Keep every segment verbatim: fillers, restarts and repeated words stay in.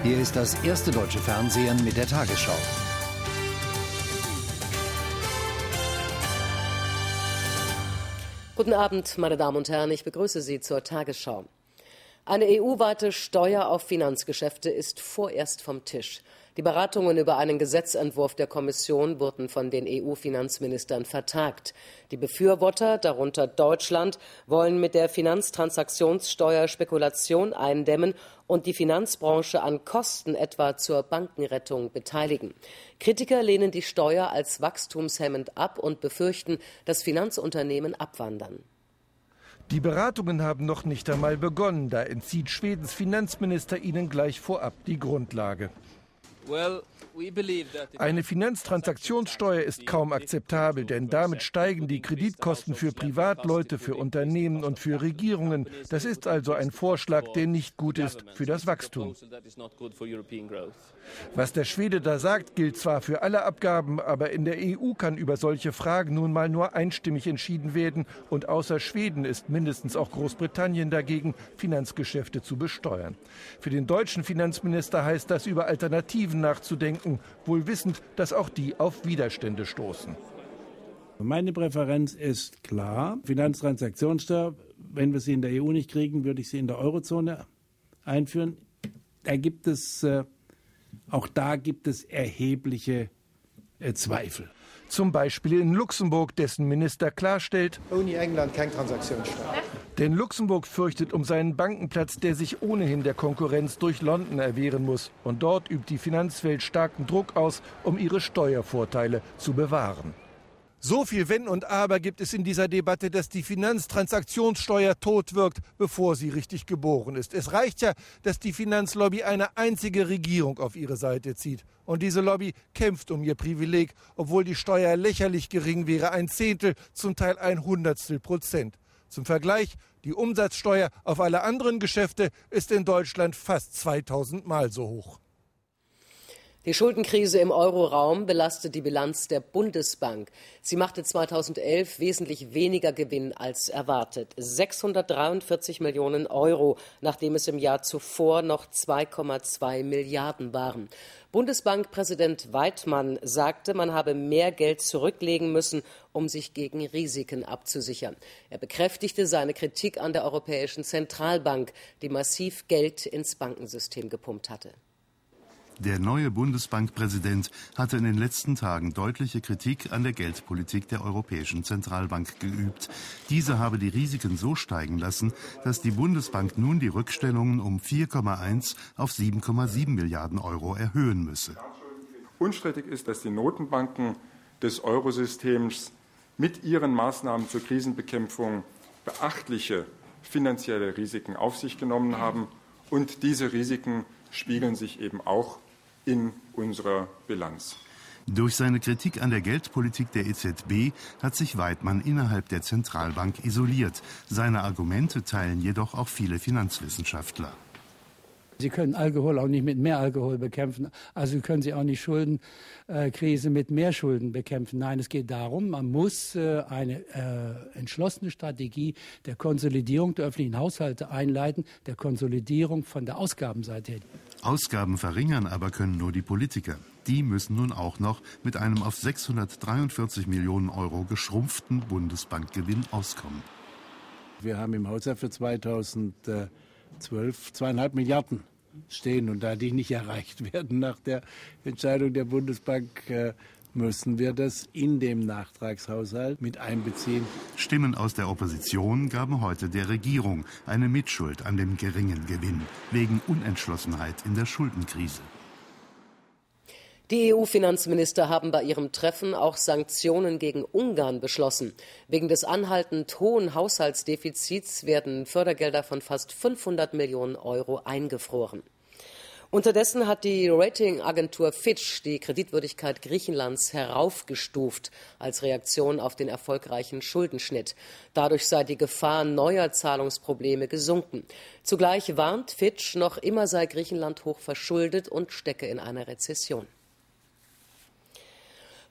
Hier ist das erste deutsche Fernsehen mit der Tagesschau. Guten Abend, meine Damen und Herren, ich begrüße Sie zur Tagesschau. Eine E U-weite Steuer auf Finanzgeschäfte ist vorerst vom Tisch. Die Beratungen über einen Gesetzentwurf der Kommission wurden von den E U-Finanzministern vertagt. Die Befürworter, darunter Deutschland, wollen mit der Finanztransaktionssteuer Spekulation eindämmen und die Finanzbranche an Kosten etwa zur Bankenrettung beteiligen. Kritiker lehnen die Steuer als wachstumshemmend ab und befürchten, dass Finanzunternehmen abwandern. Die Beratungen haben noch nicht einmal begonnen, da entzieht Schwedens Finanzminister ihnen gleich vorab die Grundlage. Eine Finanztransaktionssteuer ist kaum akzeptabel, denn damit steigen die Kreditkosten für Privatleute, für Unternehmen und für Regierungen. Das ist also ein Vorschlag, der nicht gut ist für das Wachstum. Was der Schwede da sagt, gilt zwar für alle Abgaben, aber in der E U kann über solche Fragen nun mal nur einstimmig entschieden werden. Und außer Schweden ist mindestens auch Großbritannien dagegen, Finanzgeschäfte zu besteuern. Für den deutschen Finanzminister heißt das, über Alternativen nachzudenken, wohl wissend, dass auch die auf Widerstände stoßen. Meine Präferenz ist klar. Finanztransaktionssteuer, wenn wir sie in der E U nicht kriegen, würde ich sie in der Eurozone einführen. Da gibt es, äh, auch da gibt es erhebliche äh, Zweifel. Zum Beispiel in Luxemburg, dessen Minister klarstellt, ohne England keine Transaktionssteuer. Denn Luxemburg fürchtet um seinen Bankenplatz, der sich ohnehin der Konkurrenz durch London erwehren muss. Und dort übt die Finanzwelt starken Druck aus, um ihre Steuervorteile zu bewahren. So viel Wenn und Aber gibt es in dieser Debatte, dass die Finanztransaktionssteuer tot wirkt, bevor sie richtig geboren ist. Es reicht ja, dass die Finanzlobby eine einzige Regierung auf ihre Seite zieht. Und diese Lobby kämpft um ihr Privileg, obwohl die Steuer lächerlich gering wäre, ein Zehntel, zum Teil ein Hundertstel Prozent. Zum Vergleich, die Umsatzsteuer auf alle anderen Geschäfte ist in Deutschland fast zweitausend Mal so hoch. Die Schuldenkrise im Euroraum belastet die Bilanz der Bundesbank. Sie machte zweitausendelf wesentlich weniger Gewinn als erwartet. sechshundertdreiundvierzig Millionen Euro, nachdem es im Jahr zuvor noch zwei Komma zwei Milliarden waren. Bundesbankpräsident Weidmann sagte, man habe mehr Geld zurücklegen müssen, um sich gegen Risiken abzusichern. Er bekräftigte seine Kritik an der Europäischen Zentralbank, die massiv Geld ins Bankensystem gepumpt hatte. Der neue Bundesbankpräsident hatte in den letzten Tagen deutliche Kritik an der Geldpolitik der Europäischen Zentralbank geübt. Diese habe die Risiken so steigen lassen, dass die Bundesbank nun die Rückstellungen um vier Komma eins auf sieben Komma sieben Milliarden Euro erhöhen müsse. Unstrittig ist, dass die Notenbanken des Eurosystems mit ihren Maßnahmen zur Krisenbekämpfung beachtliche finanzielle Risiken auf sich genommen haben. Und diese Risiken spiegeln sich eben auch in unserer Bilanz. Durch seine Kritik an der Geldpolitik der E Z B hat sich Weidmann innerhalb der Zentralbank isoliert. Seine Argumente teilen jedoch auch viele Finanzwissenschaftler. Sie können Alkohol auch nicht mit mehr Alkohol bekämpfen. Also können Sie auch nicht Schuldenkrise mit mehr Schulden bekämpfen. Nein, es geht darum, man muss eine äh, entschlossene Strategie der Konsolidierung der öffentlichen Haushalte einleiten, der Konsolidierung von der Ausgabenseite her. Ausgaben verringern aber können nur die Politiker. Die müssen nun auch noch mit einem auf sechshundertdreiundvierzig Millionen Euro geschrumpften Bundesbankgewinn auskommen. Wir haben im Haushalt für zweitausendzwölf zweieinhalb Milliarden stehen. Und da die nicht erreicht werden nach der Entscheidung der Bundesbank, müssen wir das in dem Nachtragshaushalt mit einbeziehen. Stimmen aus der Opposition gaben heute der Regierung eine Mitschuld an dem geringen Gewinn wegen Unentschlossenheit in der Schuldenkrise. Die E U-Finanzminister haben bei ihrem Treffen auch Sanktionen gegen Ungarn beschlossen. Wegen des anhaltend hohen Haushaltsdefizits werden Fördergelder von fast fünfhundert Millionen Euro eingefroren. Unterdessen hat die Ratingagentur Fitch die Kreditwürdigkeit Griechenlands heraufgestuft als Reaktion auf den erfolgreichen Schuldenschnitt. Dadurch sei die Gefahr neuer Zahlungsprobleme gesunken. Zugleich warnt Fitch, noch immer sei Griechenland hoch verschuldet und stecke in einer Rezession.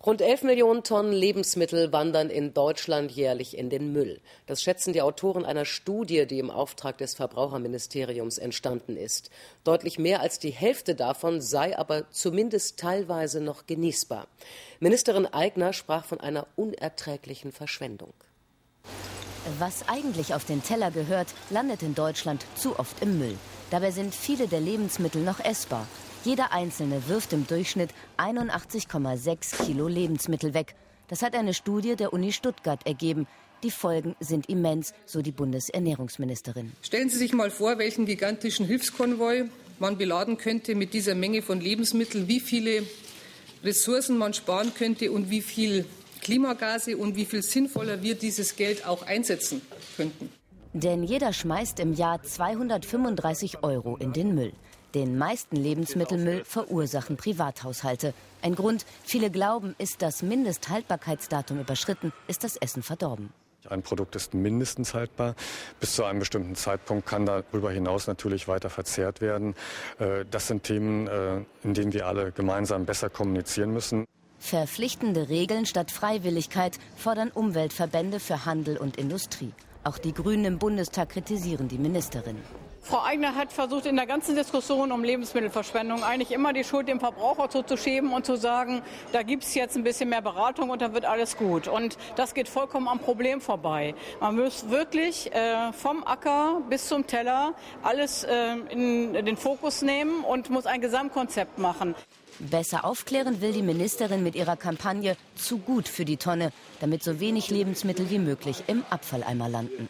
Rund elf Millionen Tonnen Lebensmittel wandern in Deutschland jährlich in den Müll. Das schätzen die Autoren einer Studie, die im Auftrag des Verbraucherministeriums entstanden ist. Deutlich mehr als die Hälfte davon sei aber zumindest teilweise noch genießbar. Ministerin Aigner sprach von einer unerträglichen Verschwendung. Was eigentlich auf den Teller gehört, landet in Deutschland zu oft im Müll. Dabei sind viele der Lebensmittel noch essbar. Jeder Einzelne wirft im Durchschnitt einundachtzig Komma sechs Kilo Lebensmittel weg. Das hat eine Studie der Uni Stuttgart ergeben. Die Folgen sind immens, so die Bundesernährungsministerin. Stellen Sie sich mal vor, welchen gigantischen Hilfskonvoi man beladen könnte mit dieser Menge von Lebensmitteln, wie viele Ressourcen man sparen könnte und wie viel Klimagase und wie viel sinnvoller wir dieses Geld auch einsetzen könnten. Denn jeder schmeißt im Jahr zweihundertfünfunddreißig Euro in den Müll. Den meisten Lebensmittelmüll verursachen Privathaushalte. Ein Grund, viele glauben, ist das Mindesthaltbarkeitsdatum überschritten, ist das Essen verdorben. Ein Produkt ist mindestens haltbar. Bis zu einem bestimmten Zeitpunkt kann darüber hinaus natürlich weiter verzehrt werden. Das sind Themen, in denen wir alle gemeinsam besser kommunizieren müssen. Verpflichtende Regeln statt Freiwilligkeit fordern Umweltverbände für Handel und Industrie. Auch die Grünen im Bundestag kritisieren die Ministerin. Frau Aigner hat versucht, in der ganzen Diskussion um Lebensmittelverschwendung eigentlich immer die Schuld dem Verbraucher zuzuschieben und zu sagen, da gibt es jetzt ein bisschen mehr Beratung und dann wird alles gut. Und das geht vollkommen am Problem vorbei. Man muss wirklich äh, vom Acker bis zum Teller alles äh, in den Fokus nehmen und muss ein Gesamtkonzept machen. Besser aufklären will die Ministerin mit ihrer Kampagne Zu gut für die Tonne, damit so wenig Lebensmittel wie möglich im Abfalleimer landen.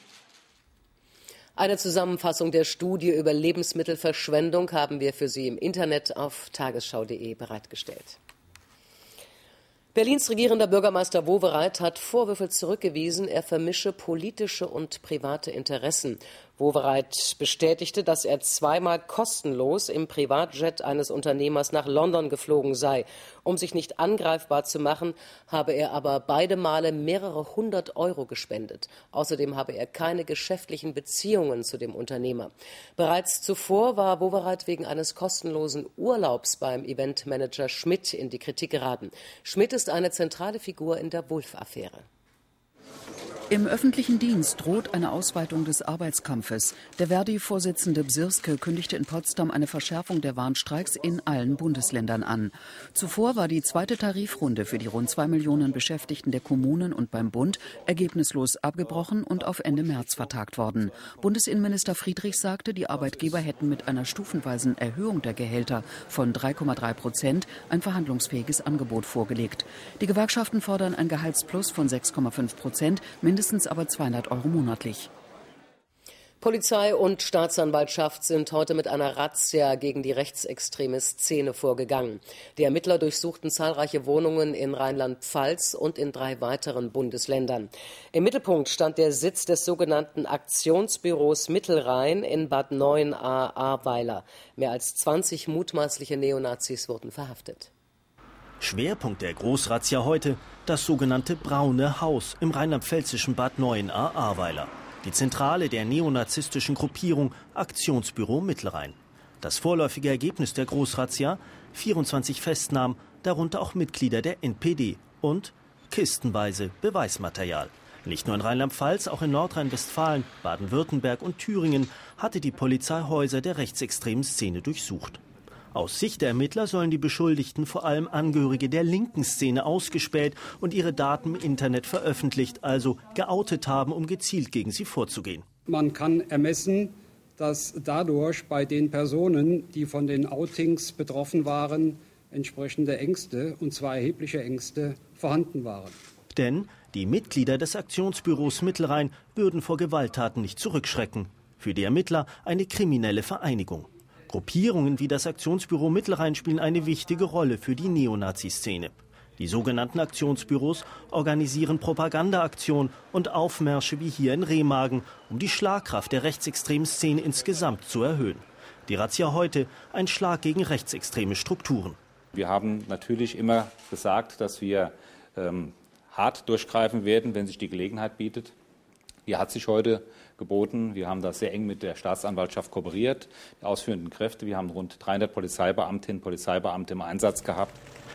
Eine Zusammenfassung der Studie über Lebensmittelverschwendung haben wir für Sie im Internet auf tagesschau punkt de bereitgestellt. Berlins regierender Bürgermeister Wowereit hat Vorwürfe zurückgewiesen, er vermische politische und private Interessen. Wowereit bestätigte, dass er zweimal kostenlos im Privatjet eines Unternehmers nach London geflogen sei. Um sich nicht angreifbar zu machen, habe er aber beide Male mehrere hundert Euro gespendet. Außerdem habe er keine geschäftlichen Beziehungen zu dem Unternehmer. Bereits zuvor war Wowereit wegen eines kostenlosen Urlaubs beim Eventmanager Schmidt in die Kritik geraten. Schmidt ist eine zentrale Figur in der Wulff-Affäre. Im öffentlichen Dienst droht eine Ausweitung des Arbeitskampfes. Der Verdi-Vorsitzende Bsirske kündigte in Potsdam eine Verschärfung der Warnstreiks in allen Bundesländern an. Zuvor war die zweite Tarifrunde für die rund zwei Millionen Beschäftigten der Kommunen und beim Bund ergebnislos abgebrochen und auf Ende März vertagt worden. Bundesinnenminister Friedrich sagte, die Arbeitgeber hätten mit einer stufenweisen Erhöhung der Gehälter von drei Komma drei Prozent ein verhandlungsfähiges Angebot vorgelegt. Die Gewerkschaften fordern ein Gehaltsplus von sechs Komma fünf Prozent, mindestens aber zweihundert Euro monatlich. Polizei und Staatsanwaltschaft sind heute mit einer Razzia gegen die rechtsextreme Szene vorgegangen. Die Ermittler durchsuchten zahlreiche Wohnungen in Rheinland-Pfalz und in drei weiteren Bundesländern. Im Mittelpunkt stand der Sitz des sogenannten Aktionsbüros Mittelrhein in Bad Neuenahr-Ahrweiler. Mehr als zwanzig mutmaßliche Neonazis wurden verhaftet. Schwerpunkt der Großrazzia heute das sogenannte Braune Haus im rheinland-pfälzischen Bad Neuenahr-Ahrweiler. Die Zentrale der neonazistischen Gruppierung Aktionsbüro Mittelrhein. Das vorläufige Ergebnis der Großrazzia: vierundzwanzig Festnahmen, darunter auch Mitglieder der N P D und kistenweise Beweismaterial. Nicht nur in Rheinland-Pfalz, auch in Nordrhein-Westfalen, Baden-Württemberg und Thüringen hatte die Polizei Häuser der rechtsextremen Szene durchsucht. Aus Sicht der Ermittler sollen die Beschuldigten vor allem Angehörige der linken Szene ausgespäht und ihre Daten im Internet veröffentlicht, also geoutet haben, um gezielt gegen sie vorzugehen. Man kann ermessen, dass dadurch bei den Personen, die von den Outings betroffen waren, entsprechende Ängste, und zwar erhebliche Ängste, vorhanden waren. Denn die Mitglieder des Aktionsbüros Mittelrhein würden vor Gewalttaten nicht zurückschrecken. Für die Ermittler eine kriminelle Vereinigung. Gruppierungen wie das Aktionsbüro Mittelrhein spielen eine wichtige Rolle für die Neonazi-Szene. Die sogenannten Aktionsbüros organisieren Propagandaaktionen und Aufmärsche wie hier in Remagen, um die Schlagkraft der rechtsextremen Szene insgesamt zu erhöhen. Die Razzia heute: ein Schlag gegen rechtsextreme Strukturen. Wir haben natürlich immer gesagt, dass wir ähm, hart durchgreifen werden, wenn sich die Gelegenheit bietet. Die hat sich heute geboten. Wir haben da sehr eng mit der Staatsanwaltschaft kooperiert, die ausführenden Kräfte. Wir haben rund dreihundert Polizeibeamtinnen und Polizeibeamte im Einsatz gehabt.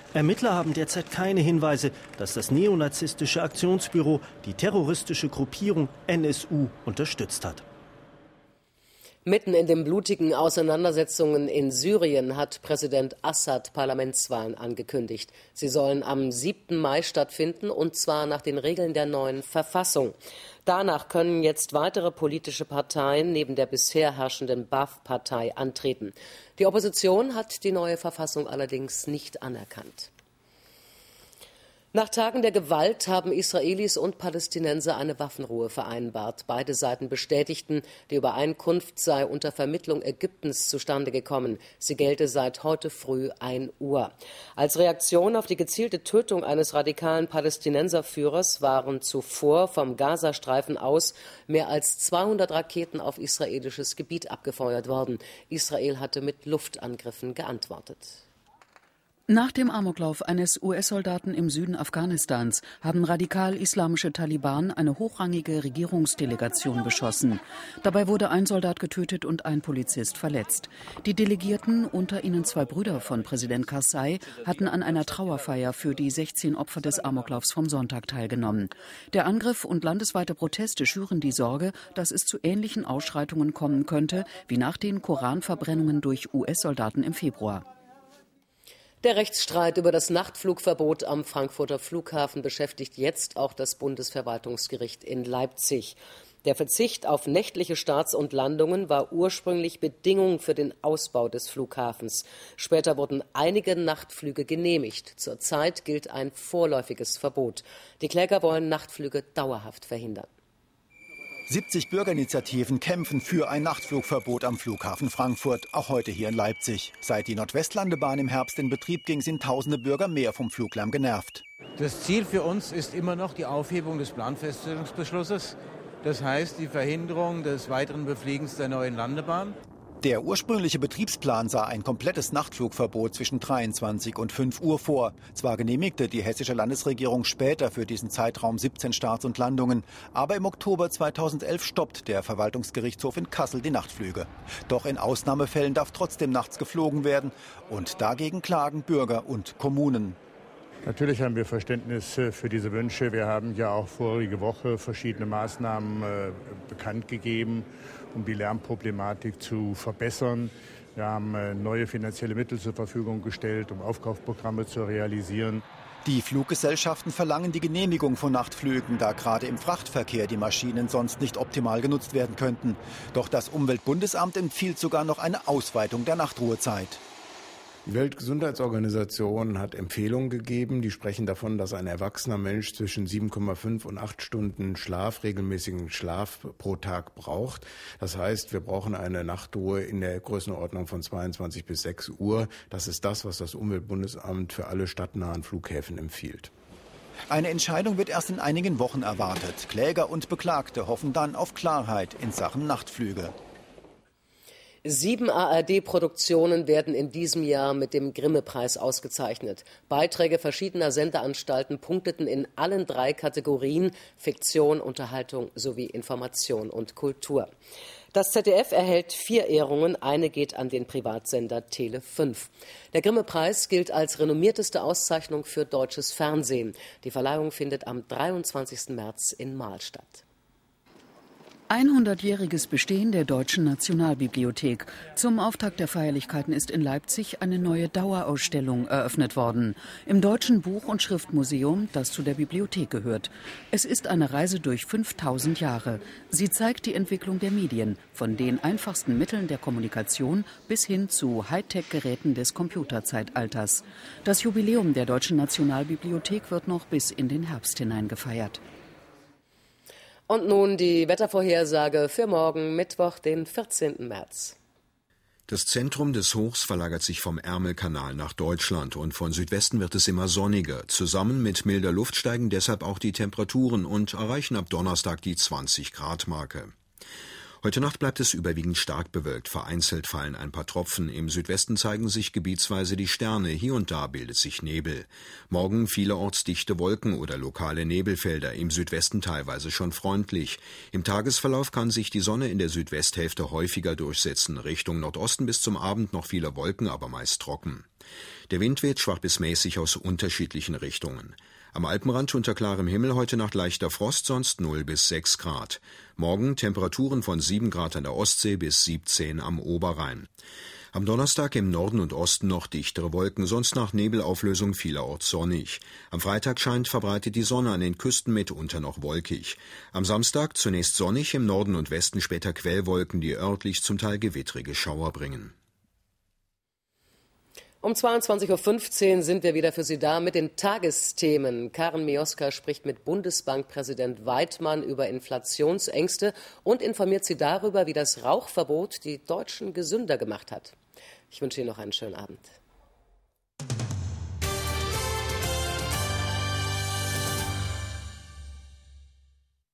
Ermittler haben derzeit keine Hinweise, dass das neonazistische Aktionsbüro die terroristische Gruppierung N S U unterstützt hat. Mitten in den blutigen Auseinandersetzungen in Syrien hat Präsident Assad Parlamentswahlen angekündigt. Sie sollen am siebten Mai stattfinden, und zwar nach den Regeln der neuen Verfassung. Danach können jetzt weitere politische Parteien neben der bisher herrschenden Ba'ath-Partei antreten. Die Opposition hat die neue Verfassung allerdings nicht anerkannt. Nach Tagen der Gewalt haben Israelis und Palästinenser eine Waffenruhe vereinbart. Beide Seiten bestätigten, die Übereinkunft sei unter Vermittlung Ägyptens zustande gekommen. Sie gelte seit heute früh ein Uhr. Als Reaktion auf die gezielte Tötung eines radikalen Palästinenserführers waren zuvor vom Gazastreifen aus mehr als zweihundert Raketen auf israelisches Gebiet abgefeuert worden. Israel hatte mit Luftangriffen geantwortet. Nach dem Amoklauf eines U S-Soldaten im Süden Afghanistans haben radikal-islamische Taliban eine hochrangige Regierungsdelegation beschossen. Dabei wurde ein Soldat getötet und ein Polizist verletzt. Die Delegierten, unter ihnen zwei Brüder von Präsident Karzai, hatten an einer Trauerfeier für die sechzehn Opfer des Amoklaufs vom Sonntag teilgenommen. Der Angriff und landesweite Proteste schüren die Sorge, dass es zu ähnlichen Ausschreitungen kommen könnte wie nach den Koranverbrennungen durch U S-Soldaten im Februar. Der Rechtsstreit über das Nachtflugverbot am Frankfurter Flughafen beschäftigt jetzt auch das Bundesverwaltungsgericht in Leipzig. Der Verzicht auf nächtliche Starts und Landungen war ursprünglich Bedingung für den Ausbau des Flughafens. Später wurden einige Nachtflüge genehmigt. Zurzeit gilt ein vorläufiges Verbot. Die Kläger wollen Nachtflüge dauerhaft verhindern. siebzig Bürgerinitiativen kämpfen für ein Nachtflugverbot am Flughafen Frankfurt, auch heute hier in Leipzig. Seit die Nordwestlandebahn im Herbst in Betrieb ging, sind tausende Bürger mehr vom Fluglärm genervt. Das Ziel für uns ist immer noch die Aufhebung des Planfeststellungsbeschlusses. Das heißt die Verhinderung des weiteren Befliegens der neuen Landebahn. Der ursprüngliche Betriebsplan sah ein komplettes Nachtflugverbot zwischen dreiundzwanzig und fünf Uhr vor. Zwar genehmigte die hessische Landesregierung später für diesen Zeitraum siebzehn Starts und Landungen, aber im Oktober zweitausendelf stoppt der Verwaltungsgerichtshof in Kassel die Nachtflüge. Doch in Ausnahmefällen darf trotzdem nachts geflogen werden, und dagegen klagen Bürger und Kommunen. Natürlich haben wir Verständnis für diese Wünsche. Wir haben ja auch vorige Woche verschiedene Maßnahmen äh, bekannt gegeben, um die Lärmproblematik zu verbessern. Wir haben äh, neue finanzielle Mittel zur Verfügung gestellt, um Aufkaufprogramme zu realisieren. Die Fluggesellschaften verlangen die Genehmigung von Nachtflügen, da gerade im Frachtverkehr die Maschinen sonst nicht optimal genutzt werden könnten. Doch das Umweltbundesamt empfiehlt sogar noch eine Ausweitung der Nachtruhezeit. Die Weltgesundheitsorganisation hat Empfehlungen gegeben, die sprechen davon, dass ein erwachsener Mensch zwischen sieben Komma fünf und acht Stunden Schlaf, regelmäßigen Schlaf pro Tag braucht. Das heißt, wir brauchen eine Nachtruhe in der Größenordnung von zweiundzwanzig bis sechs Uhr. Das ist das, was das Umweltbundesamt für alle stadtnahen Flughäfen empfiehlt. Eine Entscheidung wird erst in einigen Wochen erwartet. Kläger und Beklagte hoffen dann auf Klarheit in Sachen Nachtflüge. Sieben A R D-Produktionen werden in diesem Jahr mit dem Grimme-Preis ausgezeichnet. Beiträge verschiedener Sendeanstalten punkteten in allen drei Kategorien: Fiktion, Unterhaltung sowie Information und Kultur. Das Z D F erhält vier Ehrungen, eine geht an den Privatsender Tele fünf. Der Grimme-Preis gilt als renommierteste Auszeichnung für deutsches Fernsehen. Die Verleihung findet am dreiundzwanzigsten März in Marl statt. hundertjähriges Bestehen der Deutschen Nationalbibliothek. Zum Auftakt der Feierlichkeiten ist in Leipzig eine neue Dauerausstellung eröffnet worden. Im Deutschen Buch- und Schriftmuseum, das zu der Bibliothek gehört. Es ist eine Reise durch fünftausend Jahre. Sie zeigt die Entwicklung der Medien, von den einfachsten Mitteln der Kommunikation bis hin zu Hightech-Geräten des Computerzeitalters. Das Jubiläum der Deutschen Nationalbibliothek wird noch bis in den Herbst hinein gefeiert. Und nun die Wettervorhersage für morgen, Mittwoch, den vierzehnten März. Das Zentrum des Hochs verlagert sich vom Ärmelkanal nach Deutschland und von Südwesten wird es immer sonniger. Zusammen mit milder Luft steigen deshalb auch die Temperaturen und erreichen ab Donnerstag die zwanzig Grad Marke. Heute Nacht bleibt es überwiegend stark bewölkt, vereinzelt fallen ein paar Tropfen. Im Südwesten zeigen sich gebietsweise die Sterne, hier und da bildet sich Nebel. Morgen vielerorts dichte Wolken oder lokale Nebelfelder, im Südwesten teilweise schon freundlich. Im Tagesverlauf kann sich die Sonne in der Südwesthälfte häufiger durchsetzen. Richtung Nordosten bis zum Abend noch viele Wolken, aber meist trocken. Der Wind weht schwach bis mäßig aus unterschiedlichen Richtungen. Am Alpenrand unter klarem Himmel heute Nacht leichter Frost, sonst null bis sechs Grad. Morgen Temperaturen von sieben Grad an der Ostsee bis siebzehn am Oberrhein. Am Donnerstag im Norden und Osten noch dichtere Wolken, sonst nach Nebelauflösung vielerorts sonnig. Am Freitag scheint verbreitet die Sonne, an den Küsten mitunter noch wolkig. Am Samstag zunächst sonnig, im Norden und Westen später Quellwolken, die örtlich zum Teil gewittrige Schauer bringen. Um zweiundzwanzig Uhr fünfzehn sind wir wieder für Sie da mit den Tagesthemen. Karen Mioska spricht mit Bundesbankpräsident Weidmann über Inflationsängste und informiert Sie darüber, wie das Rauchverbot die Deutschen gesünder gemacht hat. Ich wünsche Ihnen noch einen schönen Abend.